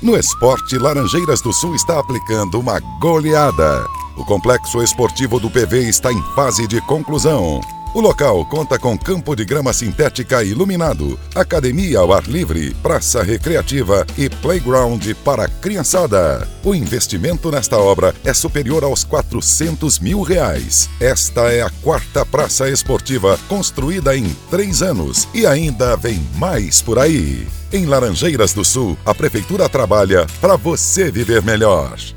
No esporte, Laranjeiras do Sul está aplicando uma goleada. O complexo esportivo do PV está em fase de conclusão. O local conta com campo de grama sintética iluminado, academia ao ar livre, praça recreativa e playground para a criançada. O investimento nesta obra é superior aos R$400 mil. Esta é a 4ª praça esportiva construída em 3 anos e ainda vem mais por aí. Em Laranjeiras do Sul, a Prefeitura trabalha para você viver melhor.